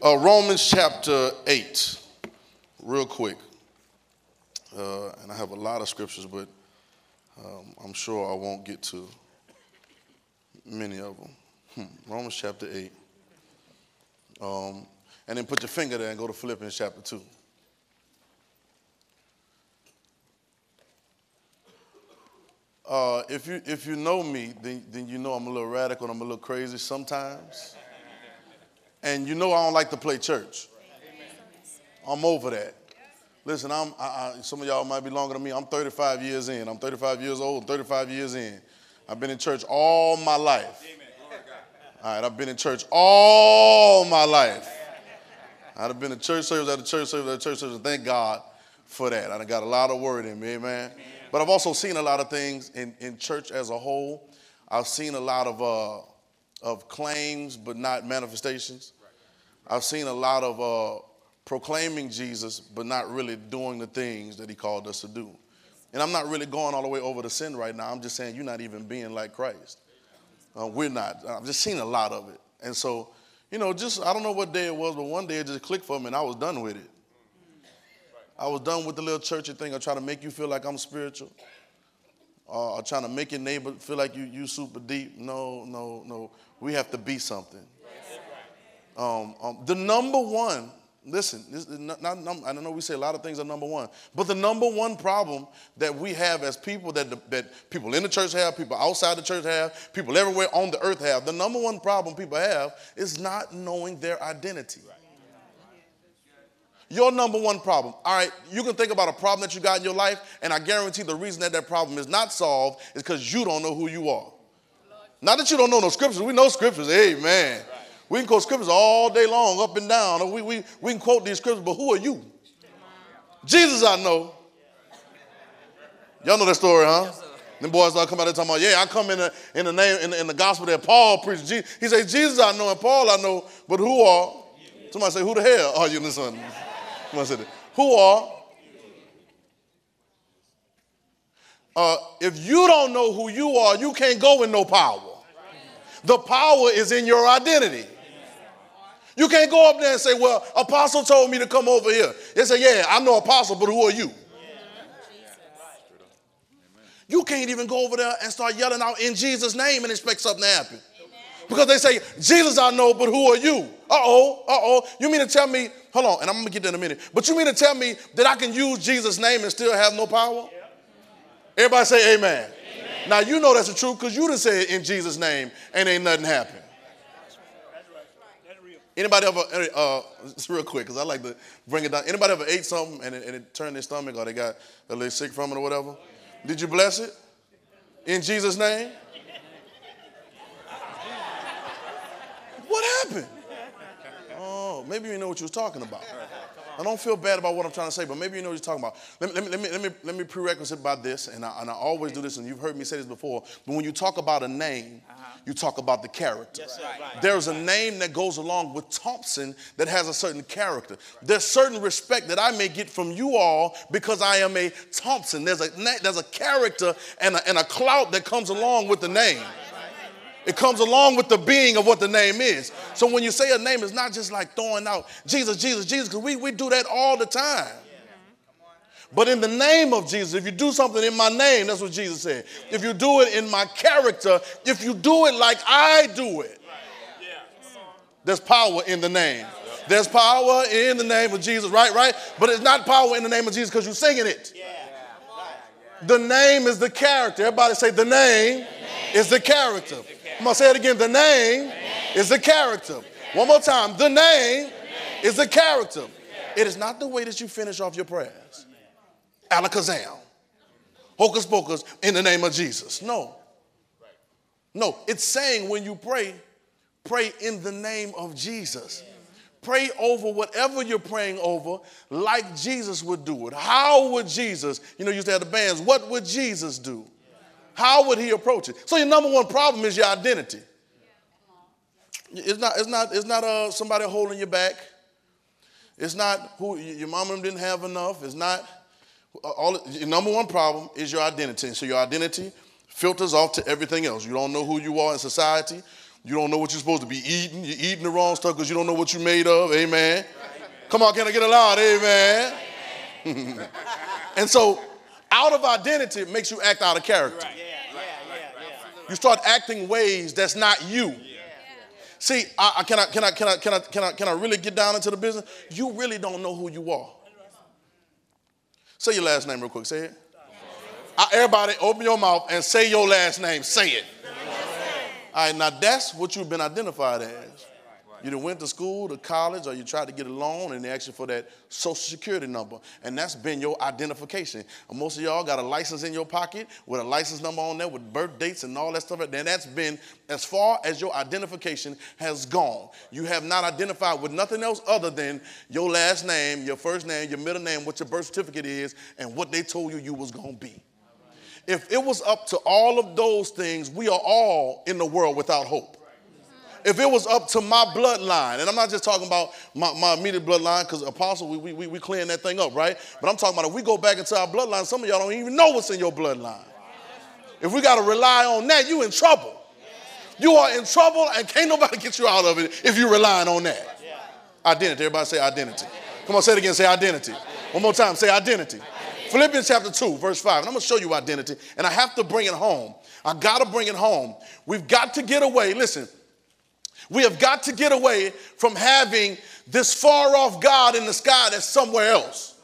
Romans chapter 8, real quick. And I have a lot of scriptures, but I'm sure I won't get to many of them. Romans chapter 8. And then put your finger there and go to Philippians chapter 2. If you know me, then you know I'm a little radical and I'm a little crazy sometimes. And you know I don't like to play church. I'm over that. Listen, some of y'all might be longer than me. I'm 35 years in. I'm 35 years old, 35 years in. I've been in church all my life. All right, I've been in church all my life. I've been in church service after church service after church service, and thank God for that. I got a lot of word in me, amen. But I've also seen a lot of things in church as a whole. I've seen a lot of claims but not manifestations. I've seen a lot of proclaiming Jesus but not really doing the things that he called us to do. And I'm not really going all the way over to sin right now. I'm just saying you're not even being like Christ. We're not. I've just seen a lot of it. And so, I don't know what day it was, but one day it just clicked for me and I was done with it. I was done with the little churchy thing. I try to make you feel like I'm spiritual. I'm trying to make your neighbor feel like you super deep. No. We have to be something. The number one, listen, I don't know we say a lot of things are number one, but the number one problem that we have as people, that people in the church have, people outside the church have, people everywhere on the earth have, the number one problem people have is not knowing their identity. Your number one problem. All right, you can think about a problem that you got in your life, and I guarantee the reason that problem is not solved is because you don't know who you are. Not that you don't know no scriptures. We know scriptures. Amen. We can quote scriptures all day long, up and down. We can quote these scriptures, but who are you? Jesus I know. Y'all know that story, huh? Them boys start coming out there talking about, yeah, I come in the name in the gospel that Paul preached. He said, Jesus I know and Paul I know, but who are? Somebody say, who the hell are you? Somebody said that. Who are? If you don't know who you are, you can't go in no power. The power is in your identity. You can't go up there and say, well, Apostle told me to come over here. They say, yeah, I know Apostle, but who are you? You can't even go over there and start yelling out in Jesus' name and expect something to happen. Because they say, Jesus I know, but who are you? You mean to tell me, hold on, and I'm going to get there in a minute. But you mean to tell me that I can use Jesus' name and still have no power? Everybody say amen. Now, you know that's the truth because you done said it in Jesus' name and ain't nothing happened. Anybody ever, it's real quick because I like to bring it down. Anybody ever ate something and it turned their stomach or they got a little sick from it or whatever? Did you bless it? In Jesus' name? What happened? Oh, maybe you know what you was talking about. I don't feel bad about what I'm trying to say, but maybe you know what you're talking about. Let me prerequisite about this, and I always do this, and you've heard me say this before, but when you talk about a name, you talk about the character. Yes, right. There's a name that goes along with Thompson that has a certain character. There's certain respect that I may get from you all because I am a Thompson. There's a character and a clout that comes along with the name. It comes along with the being of what the name is. So when you say a name, it's not just like throwing out Jesus, because we do that all the time. But in the name of Jesus, if you do something in my name, that's what Jesus said. If you do it in my character, if you do it like I do it, there's power in the name. There's power in the name of Jesus, right? But it's not power in the name of Jesus because you're singing it. The name is the character. Everybody say the name is the character. I'm going to say it again. The name is the character. One more time. The name is the character. It is not the way that you finish off your prayers. Alakazam. Hocus pocus in the name of Jesus. No. It's saying when you pray in the name of Jesus. Pray over whatever you're praying over like Jesus would do it. How would Jesus, you used to have the bands, what would Jesus do? How would he approach it? So your number one problem is your identity. It's not somebody holding you back. It's not who your mama didn't have enough. It's not your number one problem is your identity. So your identity filters off to everything else. You don't know who you are in society. You don't know what you're supposed to be eating. You're eating the wrong stuff because you don't know what you're made of. Amen. Come on, can I get a loud amen? And so out of identity makes you act out of character. You start acting ways that's not you. See, can I really get down into the business? You really don't know who you are. Say your last name real quick. Say it. Everybody open your mouth and say your last name. Say it. All right, now that's what you've been identified as. You done went to school, to college, or you tried to get a loan and they asked you for that social security number. And that's been your identification. And most of y'all got a license in your pocket with a license number on there with birth dates and all that stuff. And that's been as far as your identification has gone. You have not identified with nothing else other than your last name, your first name, your middle name, what your birth certificate is, and what they told you was going to be. If it was up to all of those things, we are all in the world without hope. If it was up to my bloodline, and I'm not just talking about my immediate bloodline, because Apostle, we clearing that thing up, right? But I'm talking about if we go back into our bloodline, some of y'all don't even know what's in your bloodline. If we got to rely on that, you in trouble. You are in trouble, and can't nobody get you out of it if you're relying on that. Identity. Everybody say identity. Come on, say it again. Say identity. One more time. Say identity. Philippians chapter 2, verse 5. And I'm going to show you identity, and I have to bring it home. I got to bring it home. We've got to get away. Listen. We have got to get away from having this far off God in the sky that's somewhere else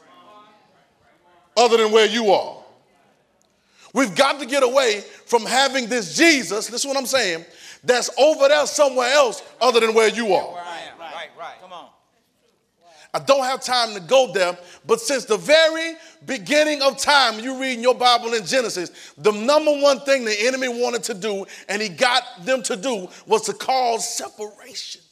other than where you are. We've got to get away from having this Jesus, this is what I'm saying, that's over there somewhere else other than where you are. Right. Come on. I don't have time to go there, but since the very beginning of time, you read in your Bible in Genesis, the number one thing the enemy wanted to do, and he got them to do, was to cause separation.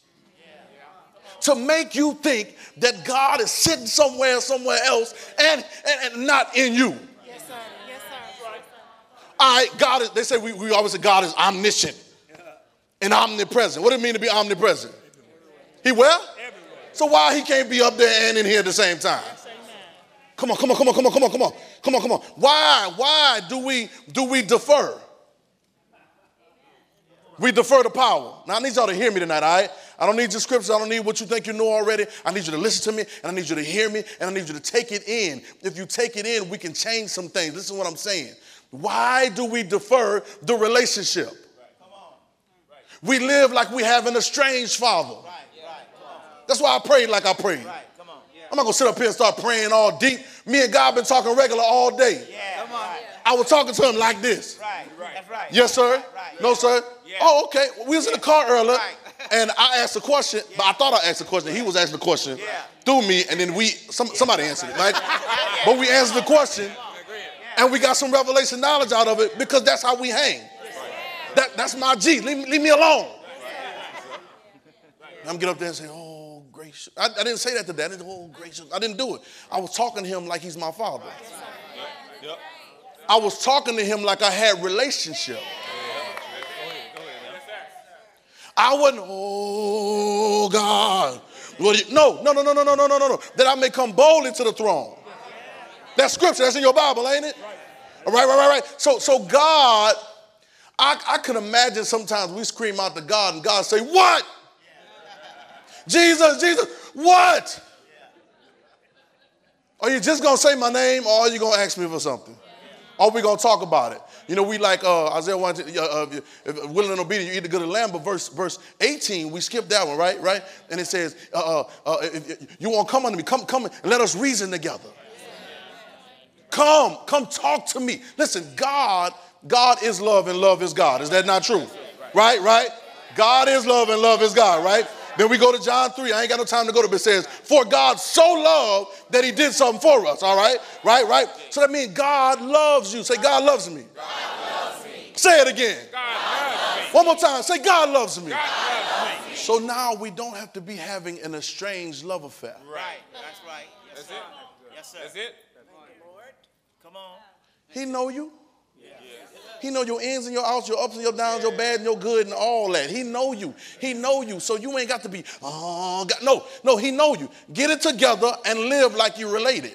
To make you think that God is sitting somewhere else and not in you. Yes, sir. Yes, sir. All right, God is, they say we always say God is omniscient and omnipresent. What do it mean to be omnipresent? He where? So why he can't be up there and in here at the same time? Come on. Why do we defer? We defer to power. Now I need y'all to hear me tonight, all right? I don't need your scriptures. I don't need what you think you know already. I need you to listen to me, and I need you to hear me, and I need you to take it in. If you take it in, we can change some things. Listen to what I'm saying. Why do we defer the relationship? We live like we have an estranged father. That's why I prayed like I prayed. Right, come on. Yeah. I'm not going to sit up here and start praying all deep. Me and God been talking regular all day. Yeah, come on. I was talking to him like this. Right. That's right. Yes, sir? Right. No, sir? Yeah. Oh, okay. We was in the car earlier, Right. and I asked a question, but I thought I asked a question. He was asking the question through me, and then somebody answered it, right? But we answered the question, and we got some revelation knowledge out of it because that's how we hang. That's my G. Leave me alone. I'm get up there and say, oh, gracious. I didn't say that to Dad. I didn't, oh, gracious. I didn't do it. I was talking to him like he's my father. I was talking to him like I had relationship. I wasn't, oh, God. No. That I may come boldly to the throne. That's scripture. That's in your Bible, ain't it? All right. So God, I can imagine sometimes we scream out to God and God say, what? Jesus, what? Are you just going to say my name, or are you going to ask me for something? Or are we going to talk about it? You know, we like Isaiah 1, if willing and obedient, you eat the good of the land, but verse 18, we skipped that one, right? And it says, if you want to come unto me, come and let us reason together. Come talk to me. Listen, God is love and love is God. Is that not true? Right? God is love and love is God, right? Then we go to John 3. I ain't got no time to go to, but it says, for God so loved that he did something for us, all right? Right? So that means God loves you. Say, God loves me. God loves me. Say it again. God loves me. One more time. Say, God loves me. God loves me. So now we don't have to be having an estranged love affair. Right. That's right. Yes, sir. Yes, sir. That's it. Come on. He know you. He know your ins and your outs, your ups and your downs, your bad and your good and all that. He know you. So you ain't got to be, oh, God. No, he know you. Get it together and live like you're related.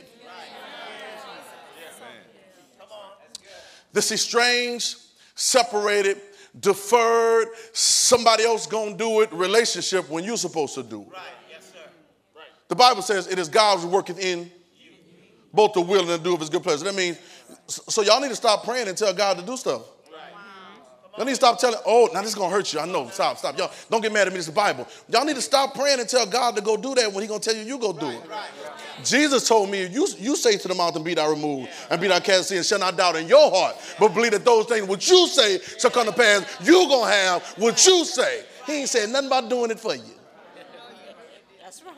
This estranged, separated, deferred, somebody else gonna do it relationship when you're supposed to do it. Right. Yes, sir. Right. The Bible says it is God who worketh in both the will and the do of his good pleasure. That means, so y'all need to stop praying and tell God to do stuff. Y'all need to stop telling, oh, now this is going to hurt you. I know. Stop. Y'all, don't get mad at me. It's the Bible. Y'all need to stop praying and tell God to go do that when he's going to tell you go do it. Jesus told me, you say to the mountain, be thou removed, and be thou cast in, and shall not doubt in your heart, but believe that those things which you say shall come to pass. You're going to have what you say. He ain't saying nothing about doing it for you. That's right.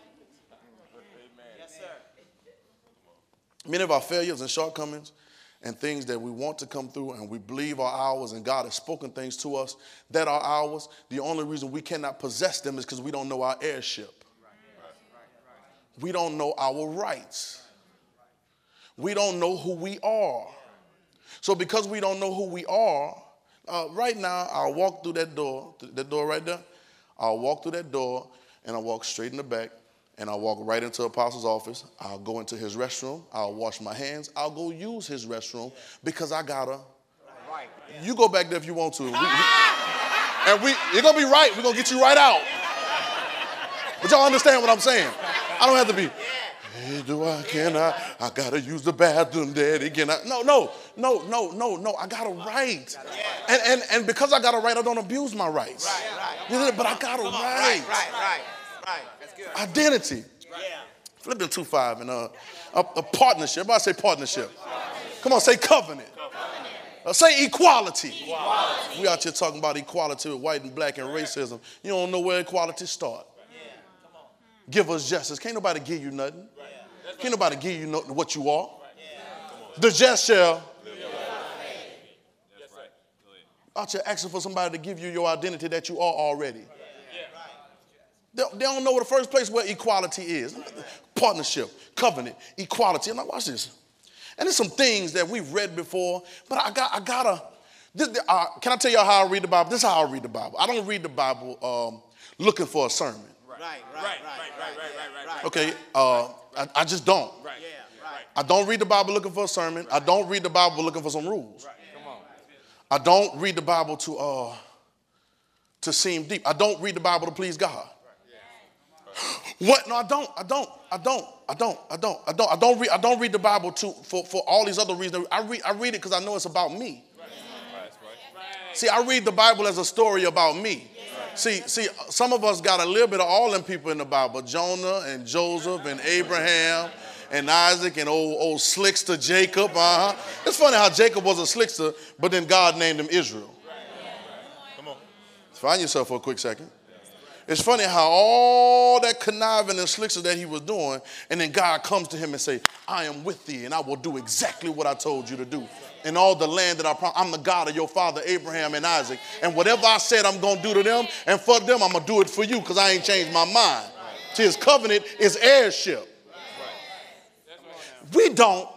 Yes, sir. Many of our failures and shortcomings and things that we want to come through and we believe are ours and God has spoken things to us that are ours, the only reason we cannot possess them is because we don't know our heirship. We don't know our rights. We don't know who we are. So because we don't know who we are, right now I'll walk through that door right there. I'll walk through that door and I'll walk straight in the back. And I'll walk right into Apostle's office. I'll go into his restroom. I'll wash my hands. I'll go use his restroom because I gotta. Right. You go back there if you want to. You're gonna be right. We're gonna get you right out. But y'all understand what I'm saying? I don't have to be. Hey, I gotta use the bathroom, Daddy. Can I? No. I got a right. And because I got a right, I don't abuse my rights. Right. But I got a right. Right. That's good. Identity. Yeah. Philippians 2:5 and a partnership. Everybody say partnership. Come on, say covenant. Say equality. We out here talking about equality with white and black and racism. You don't know where equality starts. Give us justice. Can't nobody give you nothing. Can't nobody give you what you are. The just shall. Out here asking for somebody to give you your identity that you are already. They don't know what the first place where equality is. Partnership, covenant, equality. And now watch this. And there's some things that we've read before, but I gotta. Can I tell y'all how I read the Bible? This is how I read the Bible. I don't read the Bible looking for a sermon. Right. Okay, I just don't. Right. I don't read the Bible looking for a sermon. I don't read the Bible looking for some rules. I don't read the Bible to seem deep. I don't read the Bible to please God. What? No, I don't read the Bible for all these other reasons. I read it because I know it's about me. See, I read the Bible as a story about me. See, some of us got a little bit of all them people in the Bible. Jonah and Joseph and Abraham and Isaac and old slickster Jacob. It's funny how Jacob was a slickster, but then God named him Israel. Come on. Find yourself for a quick second. It's funny how all that conniving and slickster that he was doing, and then God comes to him and say, I am with thee, and I will do exactly what I told you to do. In all the land that I promised, I'm the God of your father Abraham and Isaac. And whatever I said I'm going to do to them, and for them, I'm going to do it for you because I ain't changed my mind. See, his covenant is heirship. We don't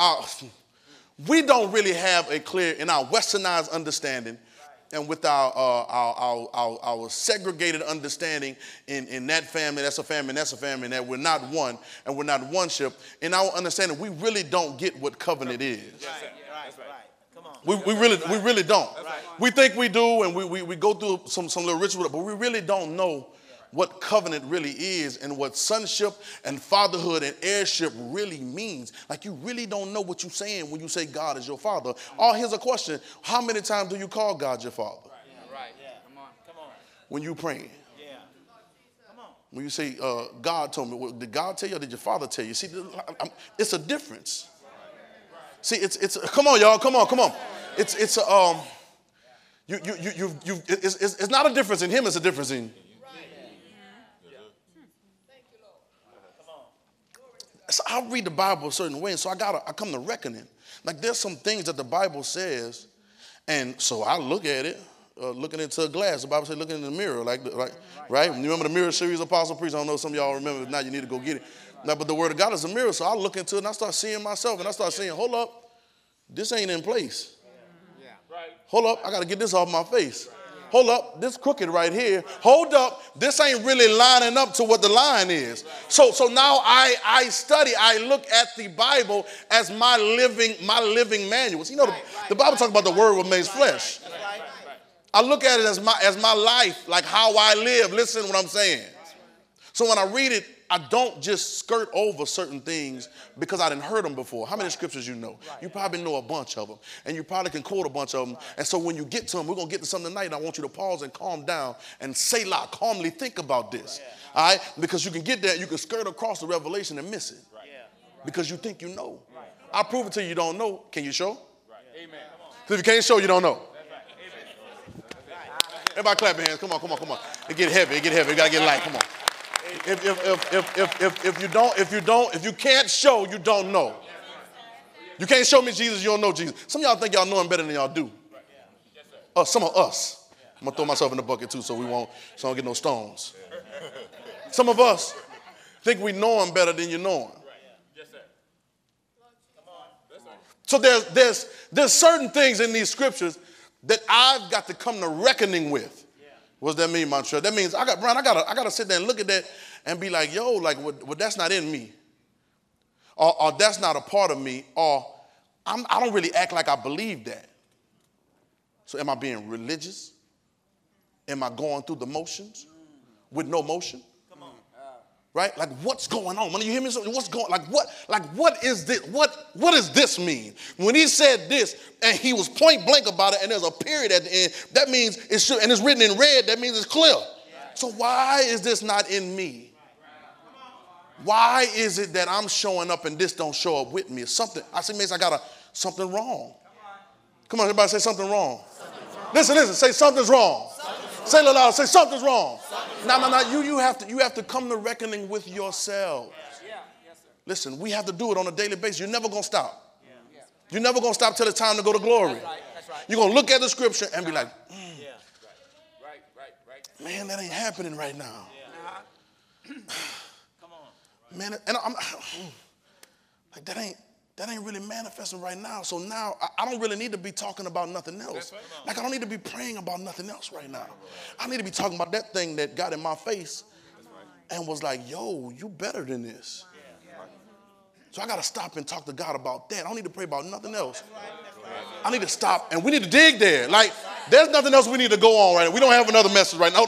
really have a clear, in our westernized understanding, and with our segregated understanding in that family, that's a family, and that's a family, and that we're not one, and we're not one ship. In our understanding, we really don't get what covenant is. We really don't. We think we do, and we go through some little ritual, but we really don't know what covenant really is and what sonship and fatherhood and heirship really means. Like, you really don't know what you're saying when you say God is your father. Oh, here's a question. How many times do you call God your father? Right. Come on. When you praying. Yeah. Come on. When you say, God told me, well, did God tell you or did your father tell you? See, it's a difference. See, it's come on, y'all, come on. It's not a difference in him, it's a difference in. So I read the Bible a certain way, and so I come to reckoning. Like, there's some things that the Bible says, and so I look at it, looking into a glass. The Bible says looking in the mirror, like right? You remember the mirror series, Apostle Priest? I don't know if some of y'all remember. If not, you need to go get it. Now, but the Word of God is a mirror, so I look into it, and I start seeing myself, and I start saying, hold up, this ain't in place. Hold up, I got to get this off my face. Hold up, this crooked right here. Hold up, this ain't really lining up to what the line is. So now I study, I look at the Bible as my living manuals. You know, the Bible talks about the Word was made flesh. I look at it as my life, like how I live. Listen to what I'm saying. So when I read it, I don't just skirt over certain things because I didn't heard them before. How many scriptures you know? You probably know a bunch of them, and you probably can quote a bunch of them. And so when you get to them, we're going to get to something tonight, and I want you to pause and calm down and Selah, calmly think about this. All right? Because you can get there, you can skirt across the revelation and miss it because you think you know. I'll prove it to you don't know. Can you show? Amen. If you can't show, you don't know. Everybody clap your hands. Come on. It get heavy. You got to get light. Come on. If you can't show, you don't know. You can't show me Jesus, you don't know Jesus. Some of y'all think y'all know him better than y'all do. Some of us. I'm going to throw myself in the bucket too so I don't get no stones. Some of us think we know him better than you know him. So there's certain things in these scriptures that I've got to come to reckoning with. What does that mean, Montreal? That means I got to sit there and look at that and be like, yo, like, well, that's not in me. Or that's not a part of me. Or I don't really act like I believe that. So am I being religious? Am I going through the motions with no motion? Come on. Right? Like, what's going on? When you hear me, what's going on? What is this? What does this mean? When he said this, and he was point blank about it, and there's a period at the end, that means it should, and it's written in red, that means it's clear. So why is this not in me? Why is it that I'm showing up and this don't show up with me? It's something. I say, Mace, I got something wrong. Come on, everybody say something wrong. Listen, say something's wrong. Say it aloud, say something's wrong. No. You have to come to reckoning with yourself. Listen, we have to do it on a daily basis. You're never going to stop. You're never going to stop till it's time to go to glory. You're going to look at the scripture and be like, man, that ain't happening right now. Man, and I'm like, that ain't really manifesting right now. So now I don't really need to be talking about nothing else. Like, I don't need to be praying about nothing else right now. I need to be talking about that thing that got in my face and was like, yo, you better than this. So I got to stop and talk to God about that. I don't need to pray about nothing else. I need to stop, and we need to dig there. Like, there's nothing else we need to go on right now. We don't have another message right now.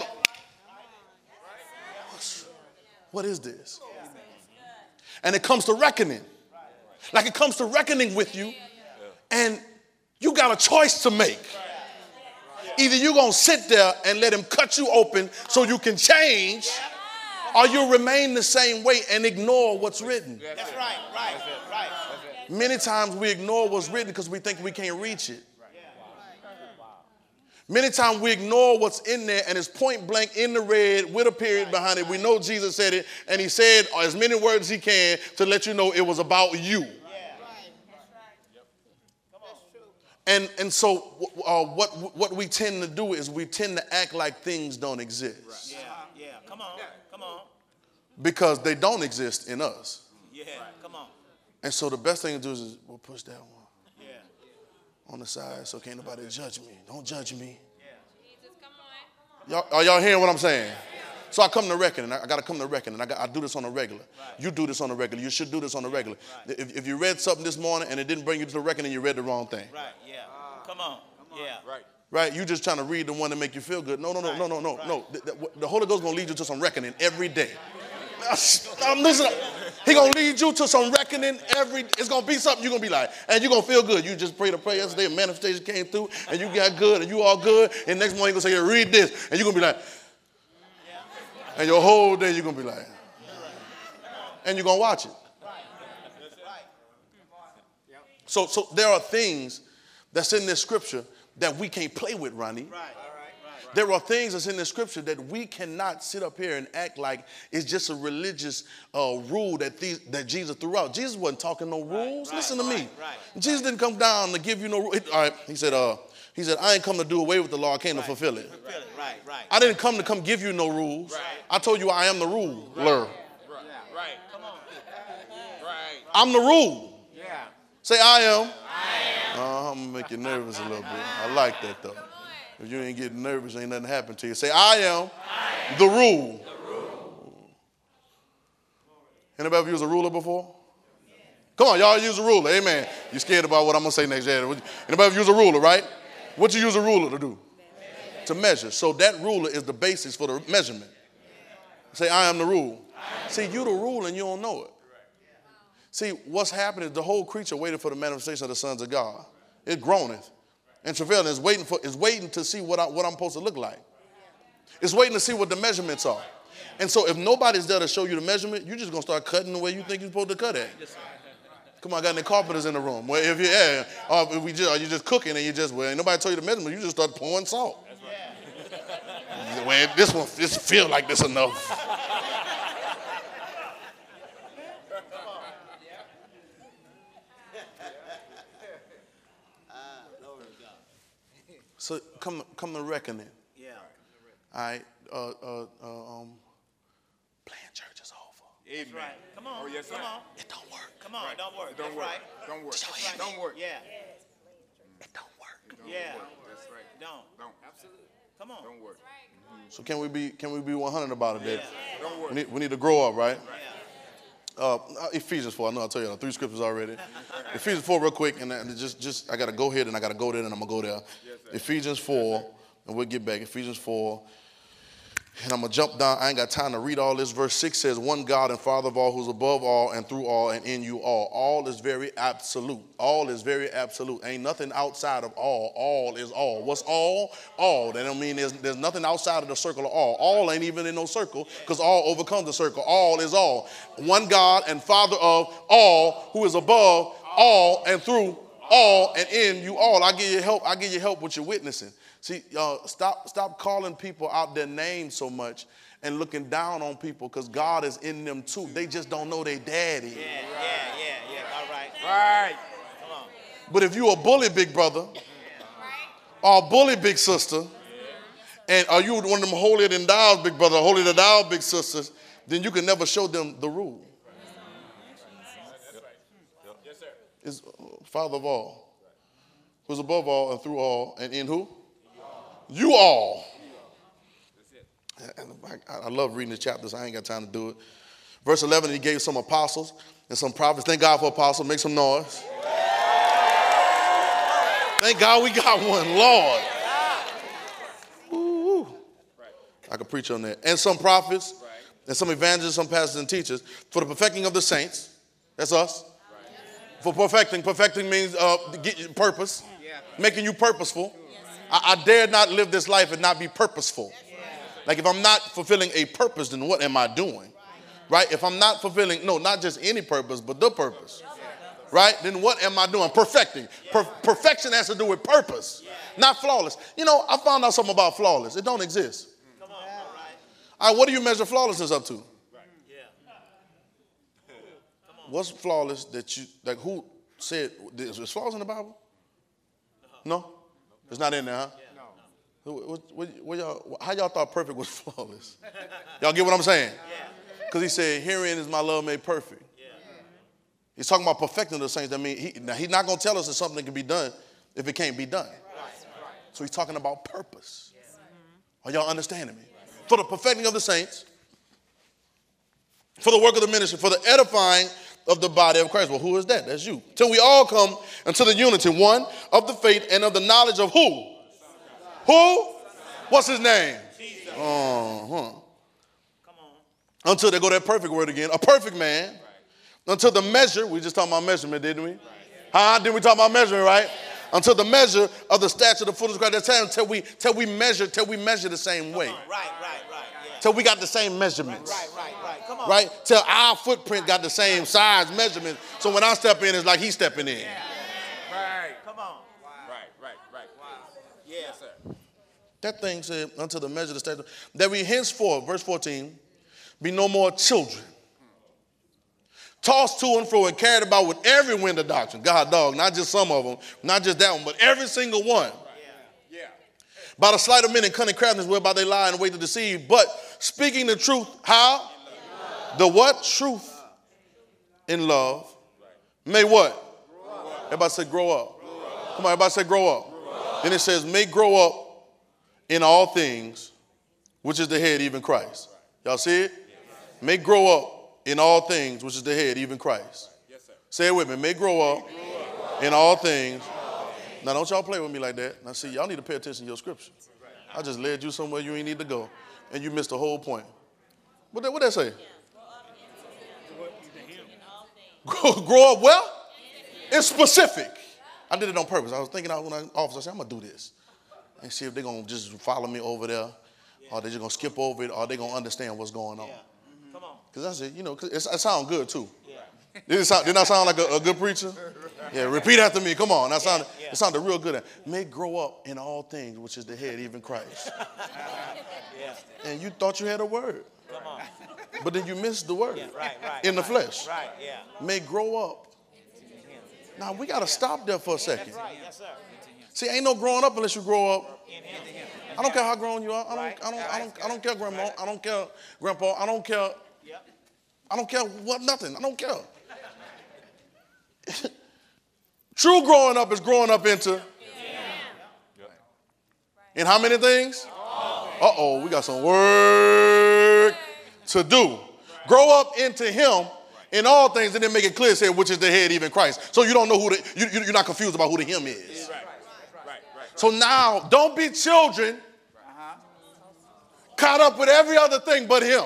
What is this? And it comes to reckoning. Like, it comes to reckoning with you, and you got a choice to make. Either you're going to sit there and let him cut you open so you can change, or you'll remain the same way and ignore what's written. That's right. Many times we ignore what's written because we think we can't reach it. Many times we ignore what's in there, and it's point blank in the red with a period behind it. We know Jesus said it, and he said as many words as he can to let you know it was about you. And so what we tend to do is we tend to act like things don't exist. Yeah. Come on. Because they don't exist in us. Yeah, come on. And so the best thing to do is we'll push that one Yeah. on the side so can't nobody judge me. Don't judge me. Jesus, come on. Are y'all hearing what I'm saying? So I come to reckoning. I got to come to reckoning. I do this on a regular. You do this on a regular. You should do this on a regular. If you read something this morning and it didn't bring you to the reckoning, you read the wrong thing. Right, yeah. Come on. Yeah. Right? You just trying to read the one that make you feel good. No. The Holy Ghost going to lead you to some reckoning every day. Listen, he going to lead you to some reckoning it's going to be something you're going to be like, and you're going to feel good. You just prayed a prayer yesterday, a manifestation came through, and you got good, and you all good, and next morning he's going to say, read this, and you're going to be like, and your whole day you're going to be like, and you're going to watch it. So there are things that's in this scripture that we can't play with, Ronnie. There are things that's in the scripture that we cannot sit up here and act like it's just a religious rule that Jesus threw out. Jesus wasn't talking no rules. Listen to me. Jesus didn't come down to give you no rules. All right, he said, I ain't come to do away with the law. I came to fulfill it. Right. I didn't come to give you no rules. I told you I am the ruler. Right. Come on. Right. I'm the rule. Yeah. Say, I am. I'm going to make you nervous a little bit. I like that, though. If you ain't getting nervous, ain't nothing happen to you. Say, I am the rule. Anybody ever used a ruler before? Come on, y'all use a ruler. Amen. You scared about what I'm going to say next year. Anybody ever use a ruler, right? What you use a ruler to do? to measure. So that ruler is the basis for the measurement. Say, I am the rule. See, you the rule and you don't know it. See, what's happening is the whole creature waiting for the manifestation of the sons of God. It groaneth and travaileth. It's waiting to see what I'm supposed to look like. It's waiting to see what the measurements are. And so if nobody's there to show you the measurement, you're just going to start cutting the way you think you're supposed to cut at. Come on, I got any carpenters in the room. Well, if you're just cooking and ain't nobody told you the measurement, you just start pouring salt. Well, this feel like this enough. So come to reckoning. Yeah. All right. Playing church is over. Amen. That's right. Come on. Oh, yes, sir. Come on. It don't work. Come on. Right. It don't work. Don't That's work. right. Don't work. That's right. Don't work. Yeah. It don't work. Yeah. That's right. Don't. Absolutely. Come on. Don't work. So can we be 100 about it, Dave? Yeah. Don't work. We need to grow up, right? Yeah. Ephesians 4. I know I tell you 3 scriptures already. Ephesians 4 real quick, and just I got to go ahead and I got to go there and I'm going to go there. Yes, Ephesians 4, and we'll get back. Ephesians 4. And I'm going to jump down. I ain't got time to read all this. Verse 6 says, one God and Father of all, who's above all and through all and in you all. All is very absolute. All is very absolute. Ain't nothing outside of all. All is all. What's all? All. That don't mean there's nothing outside of the circle of all. All ain't even in no circle because all overcomes the circle. All is all. One God and Father of all, who is above all and through all and in you all. I give you help. I give you help with your witnessing. See, stop calling people out their names so much and looking down on people because God is in them too. They just don't know their daddy. Yeah. All right. Right. Come on. But if you a bully big brother or a bully big sister, and are you one of them holier than thou big brother, holier than thou big sisters, then you can never show them the rule. Yes, sir. Is Father of all, who's above all and through all, and in who? You all. And I love reading the chapters. I ain't got time to do it. Verse 11, he gave some apostles and some prophets. Thank God for apostles. Make some noise. Thank God we got one, Lord. Ooh. I could preach on that. And some prophets and some evangelists, some pastors and teachers for the perfecting of the saints. That's us. For perfecting. Perfecting means purpose. Making you purposeful. I dare not live this life and not be purposeful. Like if I'm not fulfilling a purpose, then what am I doing? Right? If I'm not fulfilling, not just any purpose, but the purpose. Right? Then what am I doing? Perfecting. Perfection has to do with purpose, not flawless. I found out something about flawless. It don't exist. All right, what do you measure flawlessness up to? What's flawless who said, is flawless in the Bible? No? It's not in there, huh? No. How y'all thought perfect was flawless? Y'all get what I'm saying? Because he said, herein is my love made perfect. He's talking about perfecting the saints. That means he's not going to tell us that something can be done if it can't be done. So he's talking about purpose. Are y'all understanding me? For the perfecting of the saints, for the work of the ministry, for the edifying of the body of Christ. Well, who is that? That's you. Till we all come into the unity, one, of the faith and of the knowledge of who? Who? What's his name? Jesus. Uh-huh. Come on. Until they go that perfect word again. A perfect man. Until the measure, we just talked about measurement, didn't we? Didn't we talk about measurement, right? Until the measure of the stature of the fullness of Christ. That's until we measure the same way. Right. Yeah. Till we got the same measurements. Right. Come on. Right? Till our footprint got the same size measurement. So when I step in, it's like he's stepping in. Right. Come on. Right. Wow. Yes, sir. That thing said, until the measure of the stature, that we henceforth, verse 14, be no more children, tossed to and fro and carried about with every wind of doctrine. God, dog, not just some of them, not just that one, but every single one. Yeah. By the sleight of men and cunning craftiness whereby they lie and wait to deceive, but speaking the truth, how? The what? Truth in love. May what? Everybody say grow up. Come on, everybody say grow up. Then it says may grow up in all things, which is the head, even Christ. Y'all see it? May grow up in all things, which is the head, even Christ. Yes, sir. Say it with me. May grow up in all things. Now, don't y'all play with me like that. Now, see, y'all need to pay attention to your scripture. I just led you somewhere you ain't need to go, and you missed the whole point. What that say? Grow up well? It's specific. I did it on purpose. I was thinking out when I office, I said, I'm going to do this and see if they're going to just follow me over there, or they're just going to skip over it, or they're going to understand what's going on. Come on. Because I said, it sounds good too. Didn't I sound like a good preacher? Yeah, repeat after me. Come on. It sounded real good. May grow up in all things, which is the head, even Christ. And you thought you had a word. Come on. But then you missed the word in the flesh. May grow up. Now, we got to stop there for a second. Yes, sir. See, ain't no growing up unless you grow up. I don't care how grown you are. I don't care, Grandma. I don't care, Grandpa. I don't care. I don't care what, nothing. I don't care. True growing up is growing up into. In how many things? Uh-oh, we got some work to do. Grow up into him in all things, and then make it clear, say, which is the head, even Christ. So you don't know you're not confused about who the him is. So now, don't be children caught up with every other thing but him.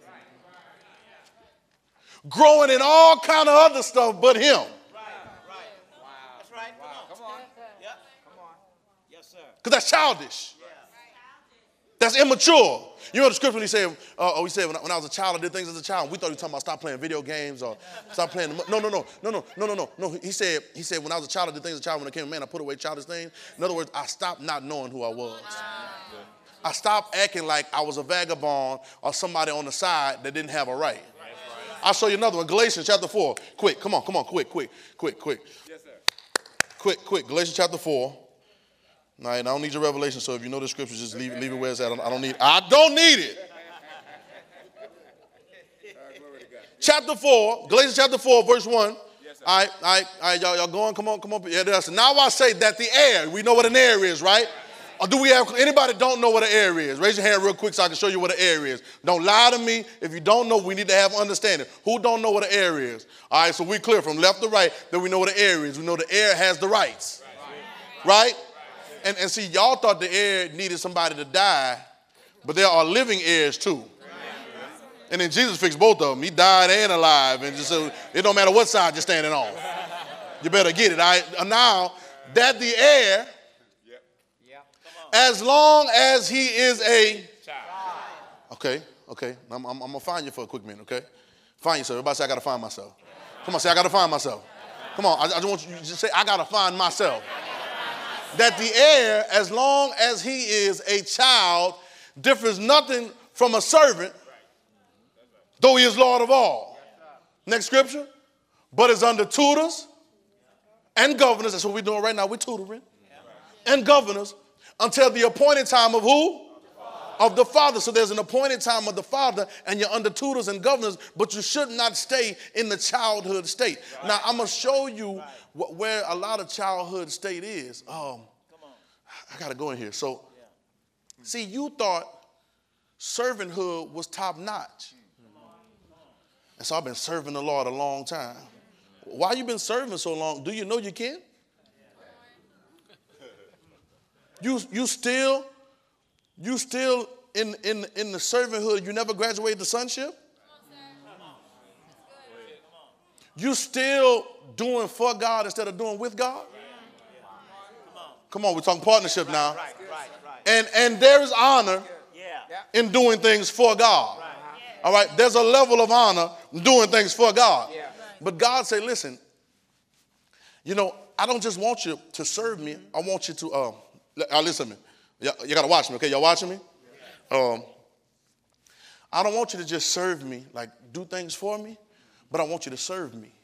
Growing in all kind of other stuff but him. That's right. Come on. Yep. Come on. Yes, sir. Because that's childish. That's immature. You know the scripture when he said, he said, when I was a child, I did things as a child. We thought he was talking about stop playing video games or stop playing. No. He said, when I was a child, I did things as a child. When I became a man, I put away childish things. In other words, I stopped not knowing who I was. I stopped acting like I was a vagabond or somebody on the side that didn't have a right. I'll show you another one. Galatians chapter 4. Quick, come on, quick. Yes, sir. Quick. Galatians chapter 4. All right, I don't need your revelation, so if you know the scriptures, just leave it where it's at. I don't need it. Chapter 4, Galatians chapter 4, verse 1. Yes, sir. All right, y'all going? Come on. Yeah, that's it. Now I say that the air, we know what an air is, right? Or do we have, anybody don't know what an air is? Raise your hand real quick so I can show you what an air is. Don't lie to me. If you don't know, we need to have understanding. Who don't know what an air is? All right, so we clear from left to right that we know what an air is. We know the air has the rights, right? And see, y'all thought the air needed somebody to die, but there are living heirs too. And then Jesus fixed both of them. He died and alive. And just so it don't matter what side you're standing on. You better get it. All right? Now, that the heir, as long as he is a child. Okay. I'm going to find you for a quick minute, okay? Find yourself. Everybody say, I got to find myself. Come on, say, I got to find myself. Come on, I just want you to say, I got to find myself. That the heir, as long as he is a child, differs nothing from a servant, though he is Lord of all. Next scripture. But is under tutors and governors. That's what we're doing right now. We're tutoring. And governors until the appointed time of who? Of the Father. So there's an appointed time of the Father, and you're under tutors and governors, but you should not stay in the childhood state. Now, I'm going to show you where a lot of childhood state is. I got to go in here. So, see, you thought servanthood was top notch. And so I've been serving the Lord a long time. Why you been serving so long? Do you know you can? You still in the servanthood, you never graduated to sonship? You still doing for God instead of doing with God? Come on, we're talking partnership now. And there is honor in doing things for God. All right, there's a level of honor in doing things for God. But God say, listen, I don't just want you to serve me. I want you to, listen to me. You got to watch me, okay? Y'all watching me? I don't want you to just serve me, like do things for me, but I want you to serve me.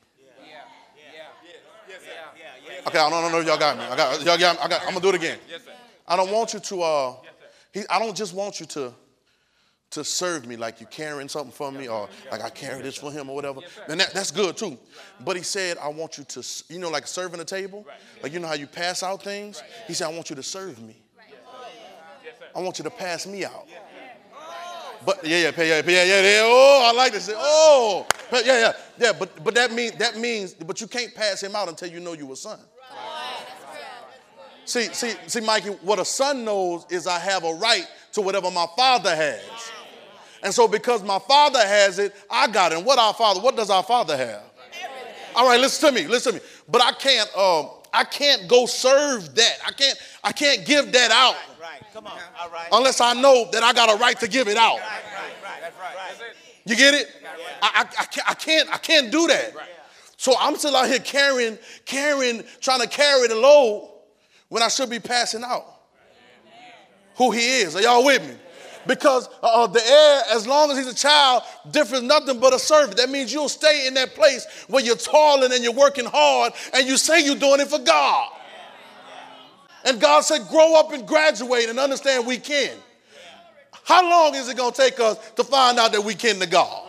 Okay, I don't know if y'all got me. I'm going to do it again. I don't want you to, I don't just want you to serve me like you're carrying something for me or like I carry this for him or whatever. And that's good too. But he said, I want you to, like serving a table, like you know how you pass out things? He said, I want you to serve me. I want you to pass me out. But yeah. Oh, I like to say, oh, yeah. But that means, but you can't pass him out until you know you a son. See, Mikey, what a son knows is I have a right to whatever my father has. And so because my father has it, I got it. And what does our father have? All right, listen to me. But I can't go serve that. I can't give that out. Right. Come on. All right. Unless I know that I got a right to give it out. Right. That's right. You get it? I can't do that. So I'm still out here carrying, trying to carry the load when I should be passing out who he is. Are y'all with me? Because the heir, as long as he's a child, differs nothing but a servant. That means you'll stay in that place where you're toiling and you're working hard and you say you're doing it for God. And God said, grow up and graduate and understand we can. How long is it going to take us to find out that we can to God?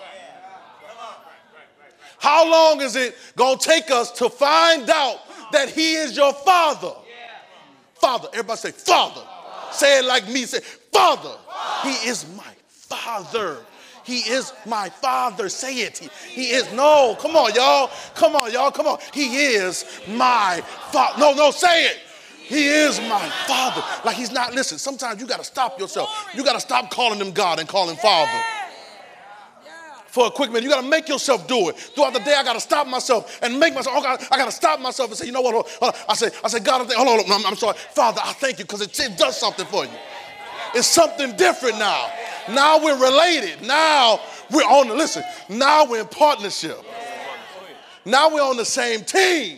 How long is it going to take us to find out that he is your father? Father. Everybody say, Father. Say it like me. Say, Father. He is my father. He is my father. Say it. He is. No, come on, y'all. Come on. He is my father. No, say it. He is my father. Like he's not, listen, sometimes you got to stop yourself. You got to stop calling him God and call him Father. For a quick minute, you got to make yourself do it. Throughout the day, I got to stop myself and make myself, I got to stop myself and say, you know what, hold on. I say, God, hold on, I'm sorry. Father, I thank you because it does something for you. It's something different now. Now we're related. Now we're now we're in partnership. Now we're on the same team.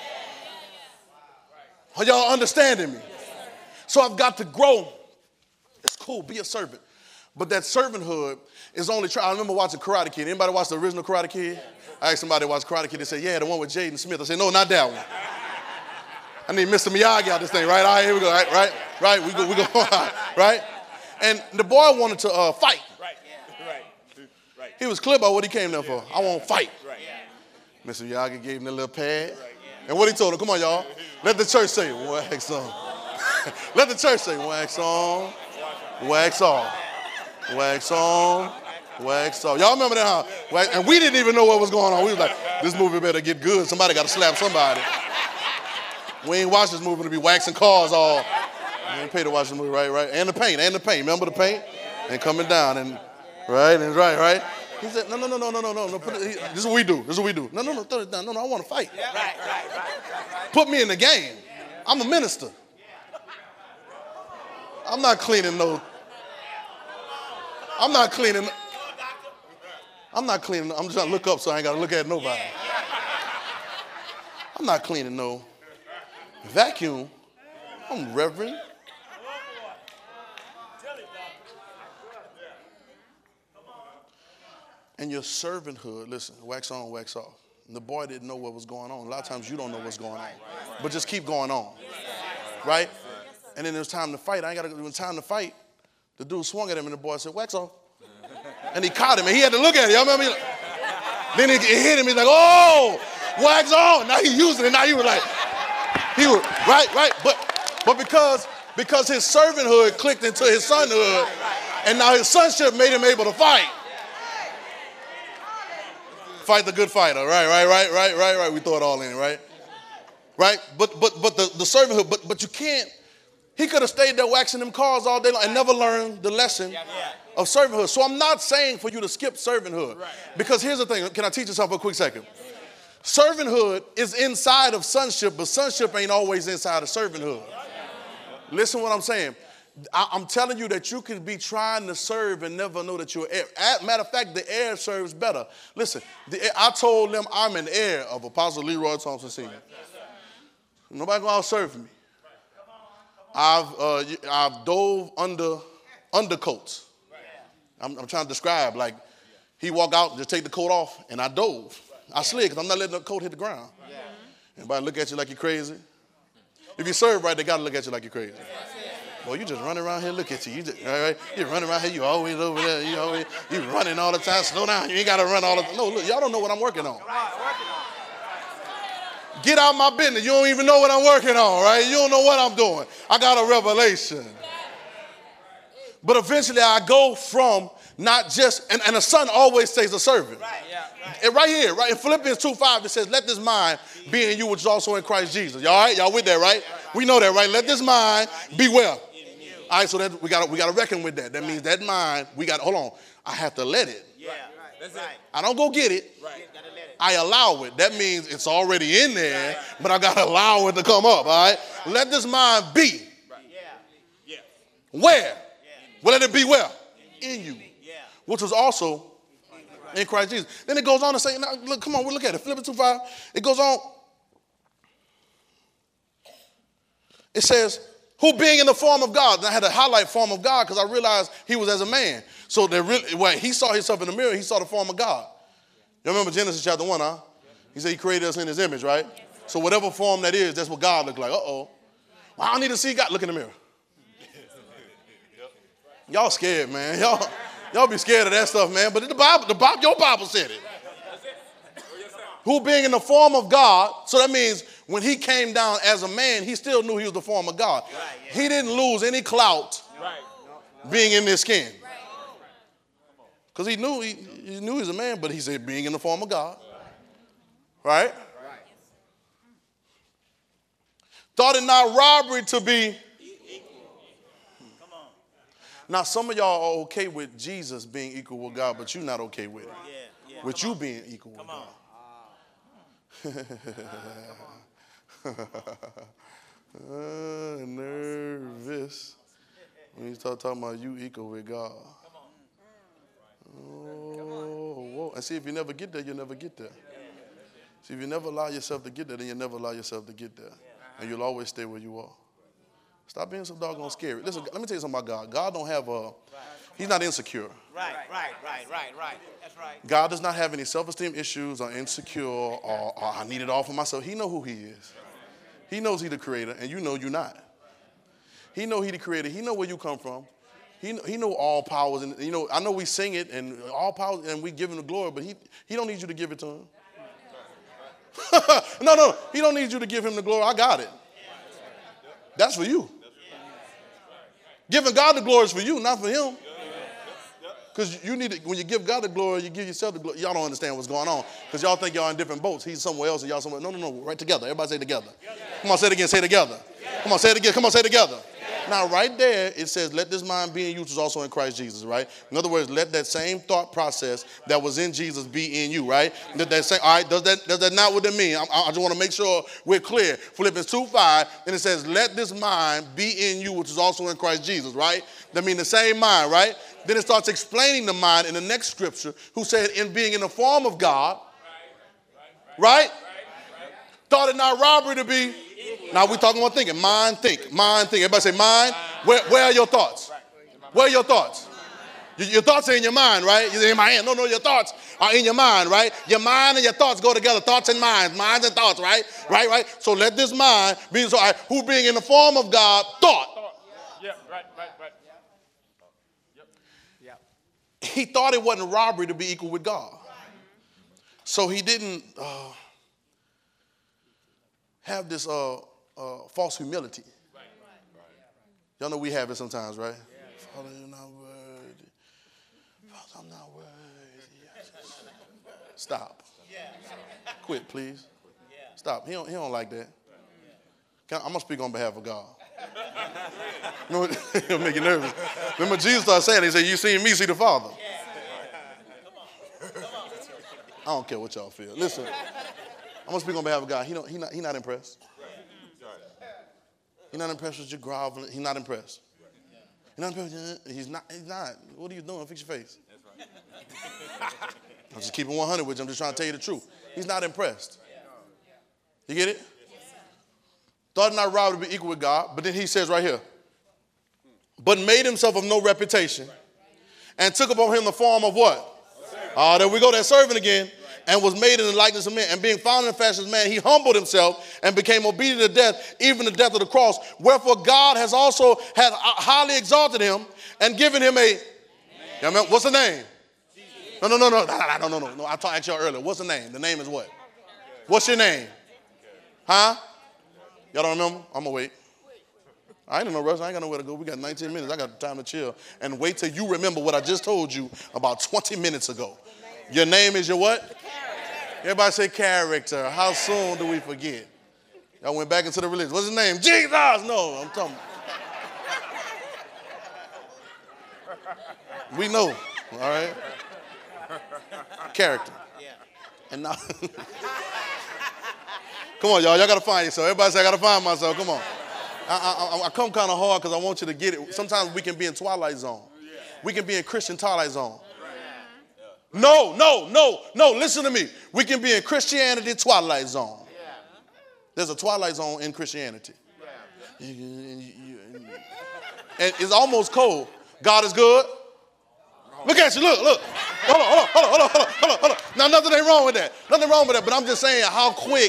Are y'all understanding me? So I've got to grow. It's cool, be a servant. But that servanthood is only I remember watching Karate Kid. Anybody watch the original Karate Kid? I asked somebody to watch Karate Kid. They said, yeah, the one with Jaden Smith. I said, no, not that one. I need Mr. Miyagi out this thing, right? All right, here we go, right? We go, right? And the boy wanted to fight. Right. He was clear about what he came there for. I want to fight. Right. Mr. Miyagi gave him a little pad. And what he told him, come on, y'all. Let the church say, wax on. Let the church say, wax on, wax off. Wax on, wax off. Y'all remember that, huh? And we didn't even know what was going on. We was like, this movie better get good. Somebody got to slap somebody. We ain't watched this movie to be waxing cars all. We ain't paid to watch the movie, right? And the paint. Remember the paint? And coming down, and right. He said, no. This is what we do. No, throw it down. No, I want to fight. Right. Put me in the game. I'm a minister. I'm not cleaning. I'm just trying to look up so I ain't got to look at nobody. I'm not cleaning no vacuum. I'm reverend. And your servanthood, listen, wax on, wax off. And the boy didn't know what was going on. A lot of times you don't know what's going on. But just keep going on. Right? And then it was time to fight. It was time to fight. The dude swung at him and the boy said, wax off. And he caught him and he had to look at it. Y'all remember? Then it hit him. He's like, oh, wax on. Now he's using it. Now he was right. But because his servanthood clicked into his sonhood, and now his sonship made him able to fight. Fight the good fighter. Right. We throw it all in, right? Right? But the servanthood, but you can't. He could have stayed there waxing them cars all day long and never learned the lesson of servanthood. So I'm not saying for you to skip servanthood. Because here's the thing. Can I teach you something for a quick second? Servanthood is inside of sonship, but sonship ain't always inside of servanthood. Listen what I'm saying. I'm telling you that you can be trying to serve and never know that you're heir. Matter of fact, the heir serves better. Listen, I told them I'm an heir of Apostle Leroy Thompson Sr. Nobody going to outserve me. I've dove under undercoats. I'm trying to describe, like, he walk out and just take the coat off, and I dove. I slid because I'm not letting the coat hit the ground. Everybody look at you like you're crazy. If you serve right, they got to look at you like you're crazy. Boy, you just running around here, look at you. You're running around here, you always over there. You running all the time. Slow down. You ain't got to run all the time. No, look, y'all don't know what I'm working on. Get out my business. You don't even know what I'm working on, right? You don't know what I'm doing. I got a revelation. But eventually I go from not just, and a son always stays a servant. Right here, in Philippians 2:5, it says, let this mind be in you which is also in Christ Jesus. Y'all right? Y'all with that, right? We know that, right? Let this mind be well. All right, so that we got to reckon with that. That means that mind, hold on. I have to let it. Yeah. That's it. I don't go get it. Right. I allow it. That means it's already in there, but I got to allow it to come up, all right? Let this mind be. Right. Yeah. Where? Yeah. Well, let it be where? In you. Yeah. Which was also in Christ Jesus. Then it goes on to say, now, look, come on, we look at it. Philippians 2:5. It goes on. It says, who being in the form of God. And I had to highlight form of God because I realized he was as a man. So when he saw himself in the mirror, he saw the form of God. You remember Genesis chapter 1, huh? He said he created us in his image, right? So whatever form that is, that's what God looked like. Uh-oh. Well, I don't need to see God. Look in the mirror. Y'all scared, man. Y'all be scared of that stuff, man. But your Bible said it. Who being in the form of God, so that means when he came down as a man, he still knew he was the form of God. He didn't lose any clout being in this skin. Because he knew he was a man, but he said being in the form of God. Right? Thought it not robbery to be. Now, some of y'all are okay with Jesus being equal with God, but you're not okay with it. With you being equal with God. Nervous when you start talking about you equal with God. Oh, whoa. And see, if you never get there, you'll never get there. See, if you never allow yourself to get there, then you'll never allow yourself to get there. And you'll always stay where you are. Stop being so doggone scary. Listen, let me tell you something about God. God don't have he's not insecure. Right. That's right. God does not have any self-esteem issues or insecure or I need it all for myself. He knows who he is. He knows he's the creator, and you know you're not. He knows he's the creator. He knows where you come from. He know all powers. And, I know we sing it and all powers, and we give him the glory, but he don't need you to give it to him. No. He don't need you to give him the glory. I got it. That's for you. Giving God the glory is for you, not for him. Because you need when you give God the glory, you give yourself the glory. Y'all don't understand what's going on because y'all think y'all in different boats. He's somewhere else and y'all somewhere. No. Right together. Everybody say together. Come on, say it again. Say together. Come on, say it again. Come on, say together. Now, right there, it says, let this mind be in you, which is also in Christ Jesus, right? In other words, let that same thought process that was in Jesus be in you, right? All right, does that not what that mean? I just want to make sure we're clear. Philippians 2:5, and it says, let this mind be in you, which is also in Christ Jesus, right? That means the same mind, right? Then it starts explaining the mind in the next scripture, who said, in being in the form of God, right? Thought it not robbery to be. Now we're talking about thinking. Mind, think. Everybody say mind. Where are your thoughts? Where are your thoughts? Your thoughts are in your mind, right? You're in my hand. No, your thoughts are in your mind, right? Your mind and your thoughts go together. Thoughts and minds. Minds and thoughts, right? Right. So let this mind be, so who being in the form of God thought. Yeah, right. Yep. He thought it wasn't robbery to be equal with God. So he didn't have this false humility. Y'all know we have it sometimes, right? Father, you're not worthy. Father, I'm not worthy. Stop. Quit, please. Stop. He don't like that. I'm going to speak on behalf of God. It'll make you nervous. Remember Jesus started saying, he said, you see me, see the Father. I don't care what y'all feel. Listen, I'm going to speak on behalf of God. He not impressed. He's not impressed with your groveling. He's not impressed. He's not. What are you doing? Fix your face. I'm just keeping 100 with you. I'm just trying to tell you the truth. He's not impressed. You get it? Thought it not robbery to be equal with God. But then he says right here, but made himself of no reputation and took upon him the form of what? There we go. That servant again. And was made in the likeness of man. And being found in the fashion of man, he humbled himself and became obedient to death, even the death of the cross. Wherefore God has also had highly exalted him and given him a, what's the name? No. I talked to y'all earlier. What's the name? The name is what? What's your name? Huh? Y'all don't remember? I'm going to wait. I ain't in no rush. I ain't got nowhere to go. We got 19 minutes. I got time to chill and wait till you remember what I just told you about 20 minutes ago. Your name is your what? Everybody say character. How soon do we forget? Y'all went back into the religion. What's his name? Jesus! No, I'm talking. We know, all right? Character. Yeah. And now, come on, y'all got to find yourself. Everybody say, I got to find myself. Come on. I come kind of hard because I want you to get it. Sometimes we can be in Twilight Zone. We can be in Christian Twilight Zone. No. Listen to me. We can be in Christianity Twilight Zone. There's a Twilight Zone in Christianity. And it's almost cold. God is good. Look at you. Look. Hold on. Now, nothing ain't wrong with that. Nothing wrong with that. But I'm just saying how quick.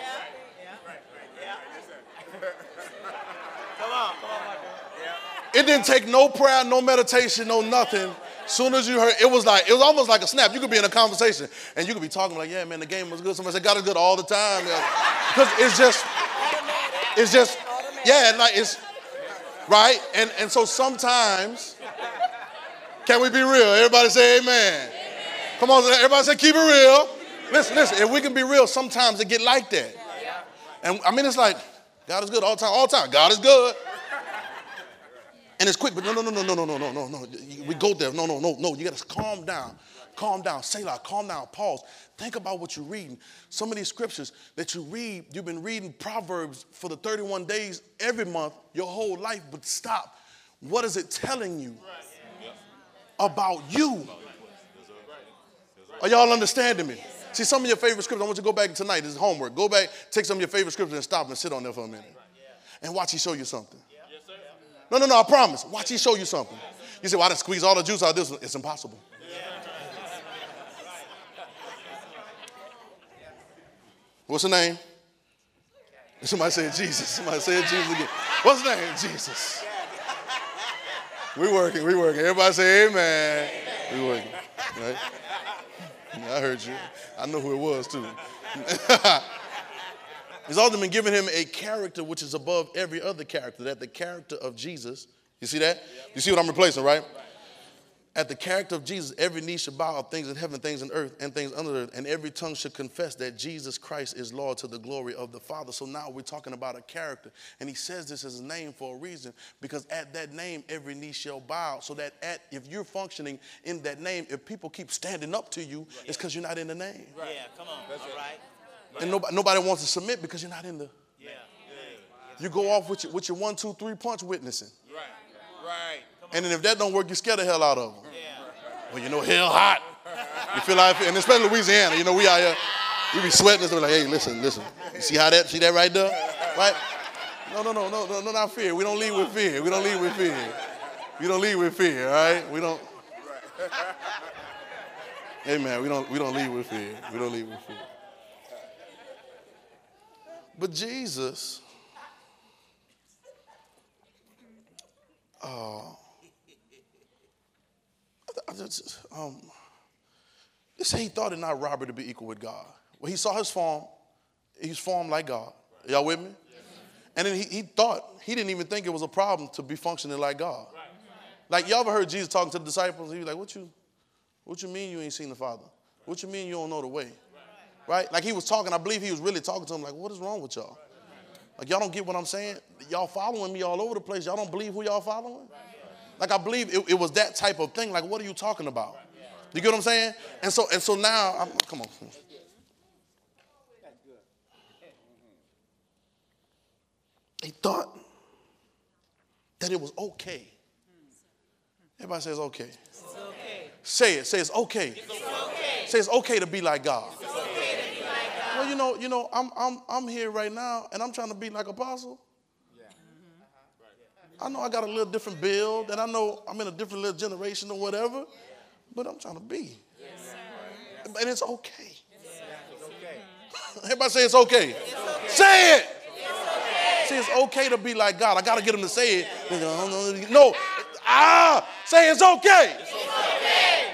It didn't take no prayer, no meditation, no nothing. Soon as you heard, it was almost like a snap. You could be in a conversation and you could be talking like, yeah, man, the game was good. Somebody said, God is good all the time. Because it's just, yeah, like it's, right? And so sometimes, can we be real? Everybody say amen. Come on, everybody say keep it real. Listen, if we can be real, sometimes it get like that. And I mean, it's like, God is good all the time. God is good. And it's quick, but no. We go there. No. You got to calm down. Selah, calm down. Pause. Think about what you're reading. Some of these scriptures that you read, you've been reading Proverbs for the 31 days every month, your whole life, but stop. What is it telling you about you? Are y'all understanding me? See, some of your favorite scriptures, I want you to go back tonight. This is homework. Go back, take some of your favorite scriptures and stop and sit on there for a minute. And watch he show you something. No, I promise. Watch he show you something. You say, well, I done squeeze all the juice out of this one. It's impossible. What's the name? Somebody said Jesus. Somebody said Jesus again. What's the name? Jesus. We working. Everybody say amen. We working. Right? I heard you. I know who it was too. He's also been giving him a character which is above every other character. That the character of Jesus, you see that? You see what I'm replacing, right? At the character of Jesus, every knee should bow of things in heaven, things in earth, and things under the earth, and every tongue should confess that Jesus Christ is Lord to the glory of the Father. So now we're talking about a character, and he says this as a name for a reason, because at that name, every knee shall bow. So that if you're functioning in that name, if people keep standing up to you, it's because you're not in the name. Yeah, come on. That's all right. And nobody wants to submit because you're not in the. Yeah. You go off with your 1, 2, 3 punch witnessing. Right. And then if that don't work, you scare the hell out of them. Yeah. Well, you know, hell hot. You feel like, and especially Louisiana, you know, we out here, we be sweating and stuff like, hey, listen. You see that right there? Right? No, not fear. We don't lead with fear. We don't lead with fear, all right? We don't. Amen. We don't lead with fear. We don't lead with fear. But Jesus, they say he thought it not robbery to be equal with God. Well, he saw his form. He's formed like God. Y'all with me? Yes. And then he thought, he didn't even think it was a problem to be functioning like God. Right. Like, y'all ever heard Jesus talking to the disciples? He was like, what you mean you ain't seen the Father? What you mean you don't know the way? Right? Like he was talking, I believe he was really talking to them like, what is wrong with y'all? Like, y'all don't get what I'm saying? Y'all following me all over the place. Y'all don't believe who y'all following? Like, I believe it was that type of thing. Like, what are you talking about? You get what I'm saying? And so now, come on. He thought that it was okay. Everybody says okay. It's okay. Say it. Say it's okay. It's okay. Say it's okay to be like God. It's okay to be like God. Well, you know, I'm here right now, and I'm trying to be like Apostle. I know I got a little different build, and I know I'm in a different little generation or whatever, but I'm trying to be. And it's okay. Everybody say it's okay. Say it. See, it's okay to be like God. I got to get them to say it. No. Say it's okay. It's okay.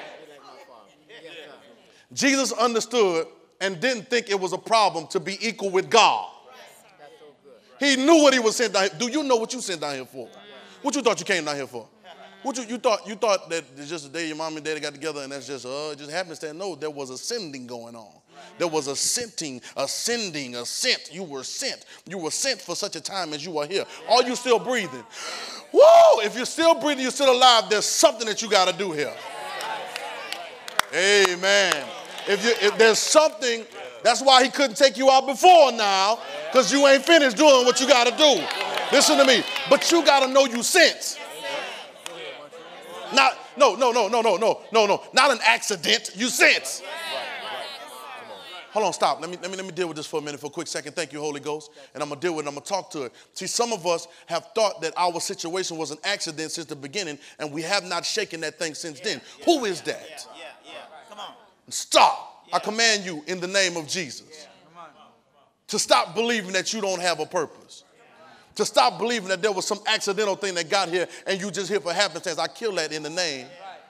Jesus understood and didn't think it was a problem to be equal with God. He knew what he was sent down here. Do you know what you sent down here for? What you thought you came down here for? What you thought that it's just a day your mom and daddy got together and that's just it just happenstance? No, there was a sending going on. There was a sent. You were sent. You were sent for such a time as you are here. Are you still breathing? Whoa! If you're still breathing, you're still alive. There's something that you got to do here. Amen. If there's something, that's why he couldn't take you out before now, because you ain't finished doing what you got to do. Listen to me. But you got to know you sent. No. Not an accident. You sent. Hold on, stop. Let me deal with this for a minute, for a quick second. Thank you, Holy Ghost. And I'm going to deal with it. I'm going to talk to it. See, some of us have thought that our situation was an accident since the beginning, and we have not shaken that thing since then. Who is that? Come on. Stop. I command you in the name of Jesus to stop believing that you don't have a purpose. To stop believing that there was some accidental thing that got here and you just here for happenstance. I kill that in the name.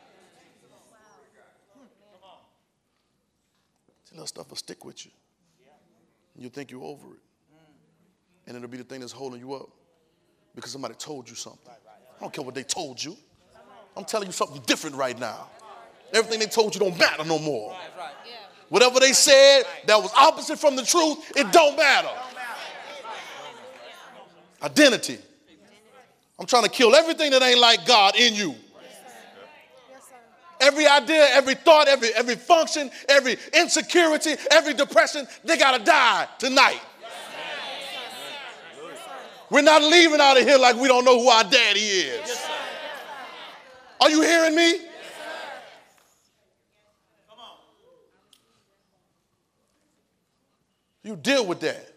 That stuff will stick with you. You think you're over it. And it'll be the thing that's holding you up because somebody told you something. I don't care what they told you. I'm telling you something different right now. Everything they told you don't matter no more. Whatever they said that was opposite from the truth, it don't matter. Identity. I'm trying to kill everything that ain't like God in you. Every idea, every thought, every function, every insecurity, every depression, they got to die tonight. We're not leaving out of here like we don't know who our daddy is. Are you hearing me? You deal with that.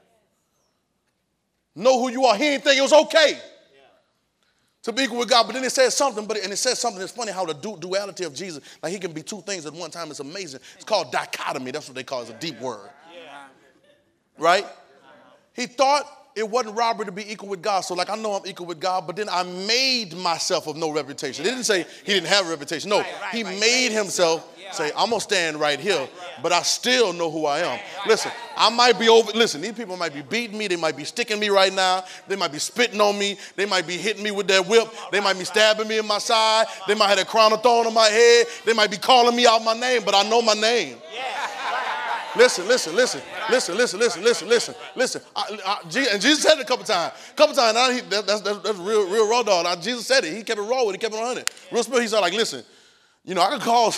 Know who you are. He didn't think it was okay to be equal with God. But then it says something, and it says something that's funny, how the duality of Jesus, like he can be two things at one time. It's amazing. It's called dichotomy. That's what they call it. It's a deep word. Right? He thought it wasn't robbery to be equal with God. So like, I know I'm equal with God, but then I made myself of no reputation. It didn't say he didn't have a reputation. No, he made himself say, I'm going to stand right here, but I still know who I am. Listen, I might be listen, these people might be beating me. They might be sticking me right now. They might be spitting on me. They might be hitting me with their whip. They might be stabbing me in my side. They might have a crown of thorn on my head. They might be calling me out my name, but I know my name. Listen. And Jesus said it a couple times. That's real raw dog. Jesus said it. He kept it raw with it. He kept it 100. Real spirit, he said, like, listen, you know, I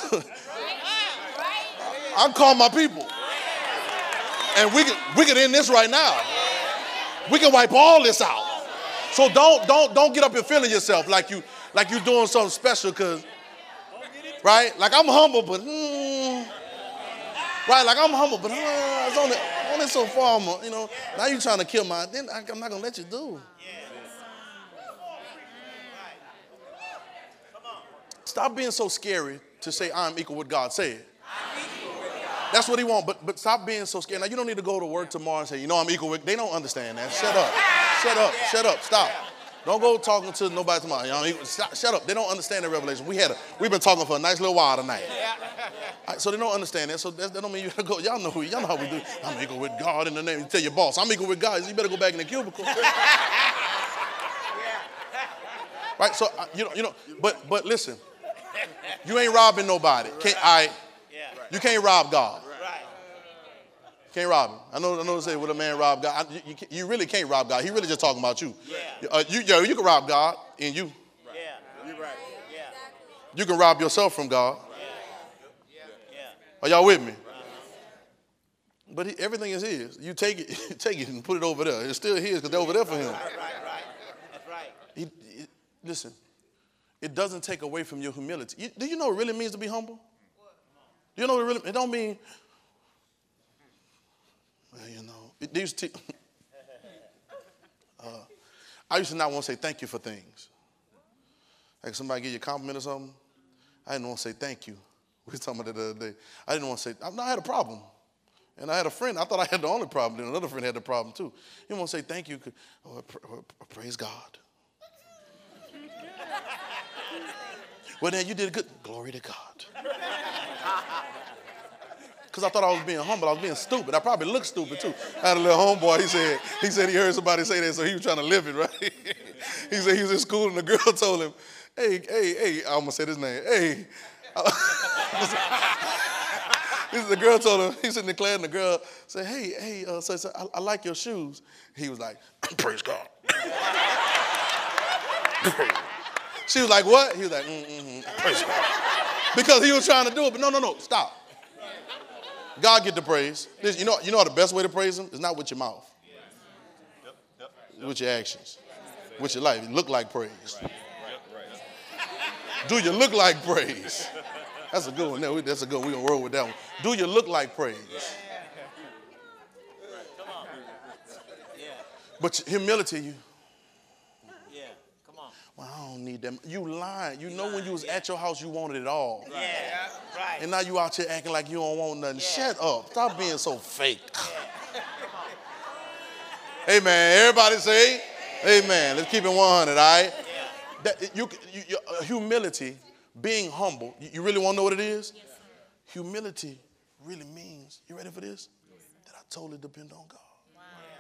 can call my people. And we can end this right now. We can wipe all this out. So don't get up here feeling yourself like you doing something special, because, right? Like I'm humble, but right, like I'm humble, but it's only so far, you know. Now you're trying to kill my, then I'm not gonna let you do. Stop being so scary to say I'm equal with God. Say it. That's what he wants, but stop being so scared. Now, you don't need to go to work tomorrow and say, you know, I'm equal with, they don't understand that. Shut up, stop. Don't go talking to nobody tomorrow. You know, shut up. They don't understand the revelation. We've been talking for a nice little while tonight. Right, so they don't understand that. So that don't mean you gotta go. Y'all know how we do. I'm equal with God in the name. You tell your boss, I'm equal with God. You better go back in the cubicle. Right. So but listen, you ain't robbing nobody. You can't rob God. Can't rob him. I know they say, would a man rob God? You really can't rob God. He really just talking about you. You can rob God in you. You're right. You can rob yourself from God. Are y'all with me? But everything is his. You take it and put it over there. It's still his because they're over there for him. That's right. Listen, it doesn't take away from your humility. Do you know what it really means to be humble? Do you know what it don't mean? Well, you know, I used to not want to say thank you for things. Like somebody give you a compliment or something, I didn't want to say thank you. We were talking about that the other day. I didn't want to say, I had a problem. And I had a friend, I thought I had the only problem. Then another friend had the problem too. You don't want to say thank you. Praise God. Well, then you did good. Glory to God. Because I thought I was being humble. I was being stupid. I probably looked stupid too. I had a little homeboy. He said he heard somebody say that, so he was trying to live it, right? He said he was in school and the girl told him, hey, I'm going to say this name. Hey. The girl told him, he's sitting in class, and the girl said, hey, so I like your shoes. He was like, praise God. She was like, what? He was like, praise God. Because he was trying to do it, but no, stop. God get the praise. You know the best way to praise him is not with your mouth. With your actions. With your life. You look like praise. Do you look like praise? That's a good one. That's a good one. We're going to roll with that one. Do you look like praise? Come on. Yeah. But humility, you. Yeah. Come on. Well, I don't need them. You lying. You know when you was at your house, you wanted it all. Yeah. Right. And now you out here acting like you don't want nothing. Yeah. Shut up. Stop being so fake. Yeah. Amen. Everybody say amen. Let's keep it 100, all right? Yeah. That, humility, being humble. You really want to know what it is? Yes, humility really means, you ready for this? Yes, that I totally depend on God. Wow.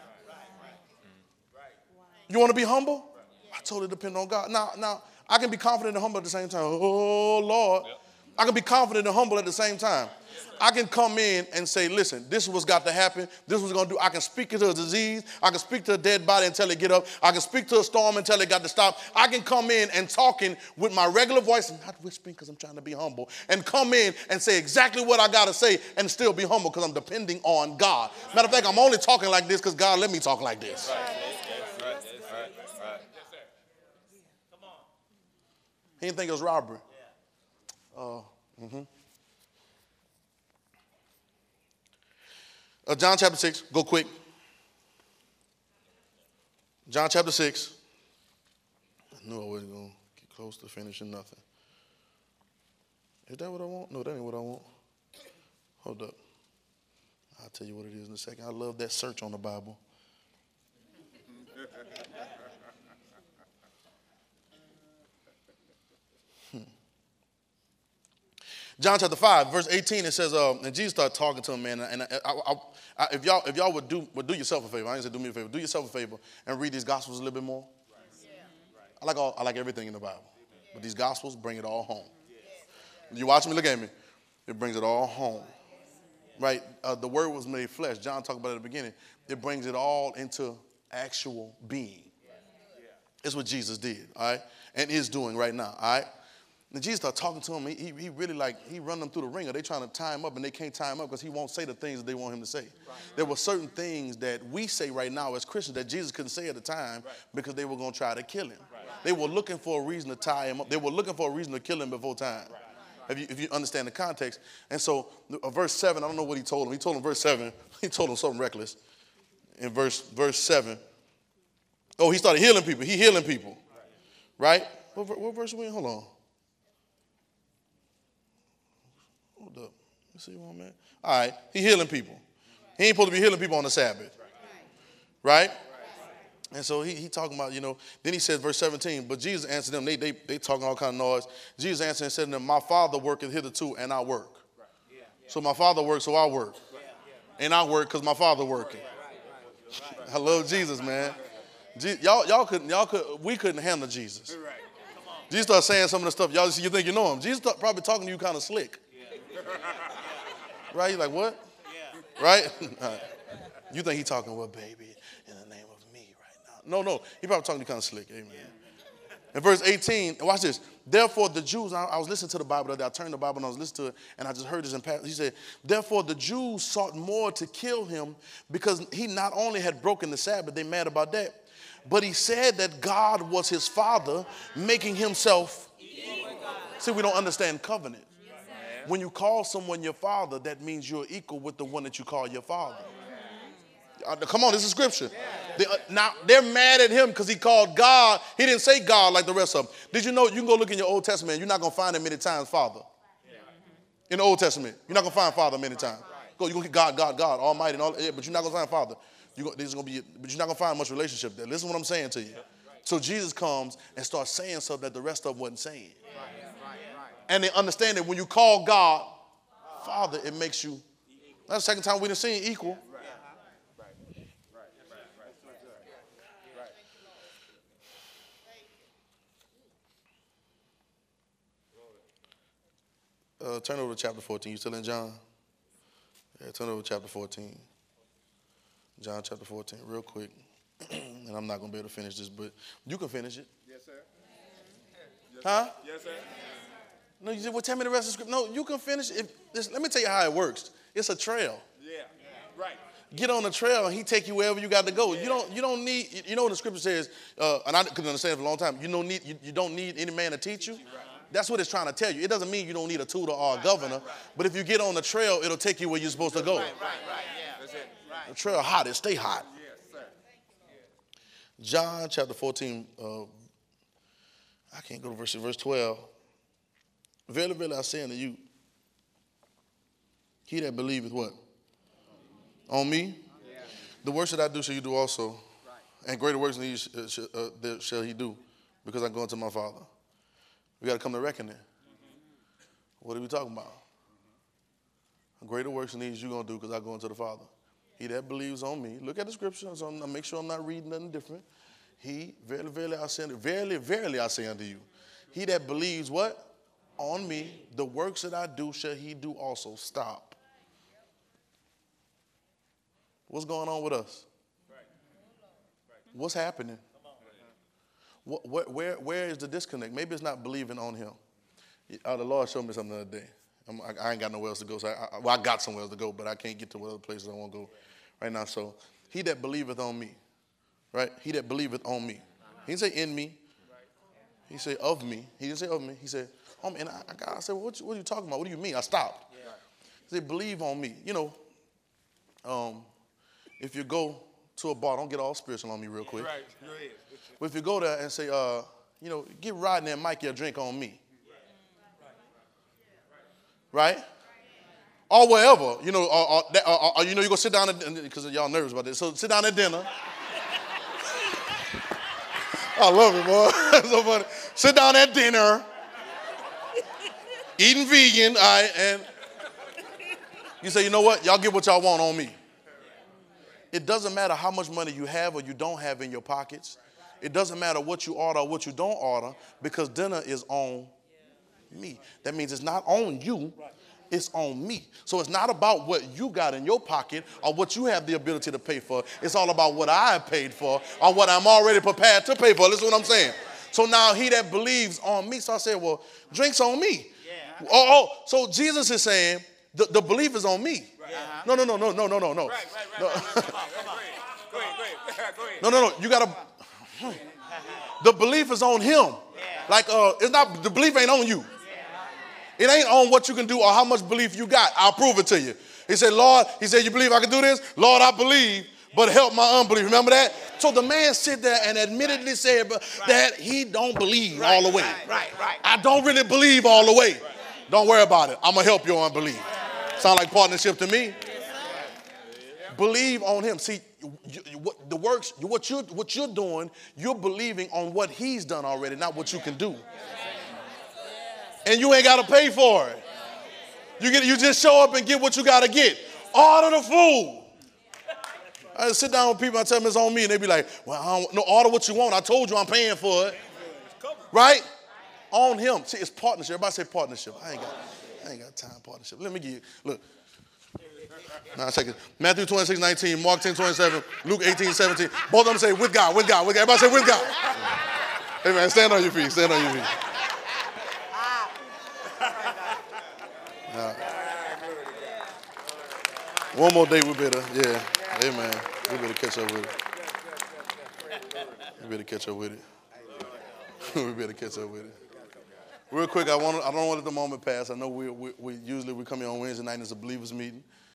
You want to be humble? I totally depend on God. Now, I can be confident and humble at the same time. Oh, Lord. Yep. I can be confident and humble at the same time. I can come in and say, listen, this is what's got to happen. This is what's going to do. I can speak to a disease. I can speak to a dead body and tell it get up. I can speak to a storm and tell it got to stop. I can come in and talking with my regular voice and not whispering because I'm trying to be humble, and come in and say exactly what I got to say and still be humble because I'm depending on God. Matter of fact, I'm only talking like this because God let me talk like this. He didn't think it was robbery. John chapter 6, go quick. John chapter 6. I knew I wasn't going to get close to finishing nothing. Is that what I want? No, that ain't what I want. Hold up. I'll tell you what it is in a second. I love that search on the Bible. John chapter 5, verse 18, it says, and Jesus started talking to him, man, and if y'all would do yourself a favor, I didn't say do me a favor, do yourself a favor and read these Gospels a little bit more. Right. I like everything in the Bible, but these Gospels bring it all home. You watch me, look at me. It brings it all home. Right? The Word was made flesh. John talked about it at the beginning. It brings it all into actual being. It's what Jesus did, all right, and is doing right now, all right? And Jesus started talking to him. He really he run them through the ringer. They trying to tie him up, and they can't tie him up because he won't say the things that they want him to say. Right. There were certain things that we say right now as Christians that Jesus couldn't say at the time because they were going to try to kill him. Right. They were looking for a reason to tie him up. They were looking for a reason to kill him before time. Right. If you understand the context. And so verse 7, I don't know what he told him. He told him verse 7. He told him something reckless. In verse 7. Oh, he started healing people. He healing people. Right? What verse are we in? Hold on. Hold up. Let's see where I'm at. All right. He healing people. He ain't supposed to be healing people on the Sabbath. Right? And so he talking about, then he says, verse 17, but Jesus answered them. They talking all kind of noise. Jesus answered and said to them, my Father worketh hitherto, and I work. So my Father works, so I work. And I work because my Father working. I love Jesus, man. We couldn't handle Jesus. Jesus started saying some of the stuff. Y'all see, you think you know him. Jesus probably talking to you kind of slick. Right? You're like, what? Right? You think he talking, well, baby, in the name of me right now. No. He probably talking to you kind of slick. Amen. In verse 18, watch this. Therefore, the Jews, I was listening to the Bible. I turned the Bible and I was listening to it, and I just heard this in passage. He said, therefore, the Jews sought more to kill him because he not only had broken the Sabbath, they mad about that, but he said that God was his Father, making himself. See, we don't understand covenant. When you call someone your father, that means you're equal with the one that you call your father. Come on, this is scripture. Now, they're mad at him because he called God. He didn't say God like the rest of them. Did you know, you can go look in your Old Testament, you're not going to find him many times Father. In the Old Testament, you're not going to find Father many times. You're going to get God, Almighty, and all, but you're not going to find Father. But you're not going to find much relationship there. Listen to what I'm saying to you. So Jesus comes and starts saying something that the rest of them wasn't saying. And they understand that when you call God Father, it makes you. That's the second time we done seen equal. Turn over to chapter 14. You still in John? Yeah, turn over to chapter 14. John chapter 14, real quick. And I'm not going to be able to finish this, but you can finish it. Yes, sir. Huh? Yes, sir. No, you said, well, tell me the rest of the script. No, you can finish it. Let me tell you how it works. It's a trail. Yeah. Right. Get on the trail and he take you wherever you got to go. Yeah. You don't need, you know what the scripture says, and I couldn't understand it for a long time. You don't need any man to teach you. Right. That's what it's trying to tell you. It doesn't mean you don't need a tutor or a governor, but if you get on the trail, it'll take you where you're supposed to go. Right, yeah. That's it. Right. The trail hot, it stay hot. Yes, sir. John chapter 14, I can't go to verse 12. Verily, verily, I say unto you, he that believeth what? On me? Yeah. The works that I do shall you do also. Right. And greater works than these shall he do, because I'm going to my Father. We got to come to reckoning. What are we talking about? Greater works than these you're going to do, because I'm going to the Father. He that believes on me. Look at the scripture, so I make sure I'm not reading nothing different. He, verily, verily, I say unto you, verily, verily, I say unto you, he that believes what? On me, the works that I do shall he do also. Stop. What's going on with us? What's happening? Where is the disconnect? Maybe it's not believing on him. The Lord showed me something the other day. I ain't got nowhere else to go. So I got somewhere else to go, but I can't get to what other places I want to go right now. So he that believeth on me, right? He that believeth on me. He didn't say in me. He said of me. He didn't say of me. He said on me. And I said, well, what are you talking about? What do you mean? I stopped. He said, believe on me. You know, if you go to a bar, don't get all spiritual on me real quick. Right. But if you go there and say, you know, give Rodney and Mikey a drink on me. Right? Or wherever, you know, or you know, you go sit down, because y'all nervous about this. So sit down at dinner. I love it, boy. That's so funny. Sit down at dinner, eating vegan, all right, and you say, you know what? Y'all get what y'all want on me. It doesn't matter how much money you have or you don't have in your pockets. It doesn't matter what you order or what you don't order, because dinner is on me. That means it's not on you, it's on me. So it's not about what you got in your pocket or what you have the ability to pay for. It's all about what I have paid for or what I'm already prepared to pay for. Listen to what I'm saying. So now he that believes on me. So I said, well, drink's on me. Yeah. So Jesus is saying the belief is on me. No. Right. No. Come on. Go ahead. No. You got to. The belief is on him. Yeah. Like it's not. The belief ain't on you. It ain't on what you can do or how much belief you got. I'll prove it to you. He said, Lord, he said, you believe I can do this? Lord, I believe, but help my unbelief. Remember that? So the man sit there and admittedly said that he don't believe all the way. Right. I don't really believe all the way. Don't worry about it. I'm going to help your unbelief. Sound like partnership to me? Believe on him. See, the works, what you're doing, you're believing on what he's done already, not what you can do. And you ain't got to pay for it. You just show up and get what you got to get. Order the food. I sit down with people, I tell them it's on me, and they be like, well, order what you want. I told you I'm paying for it. Right? On him. See, it's partnership. Everybody say partnership. I ain't got time partnership. Let me give you, look. Now, check it. Matthew 26:19, Mark 10:27, Luke 18:17. Both of them say with God. Everybody say with God. Hey, man, stand on your feet. One more day we better, amen. We better catch up with it. Real quick, I don't want to let the moment pass. I know we usually come here on Wednesday night and it's a believers meeting.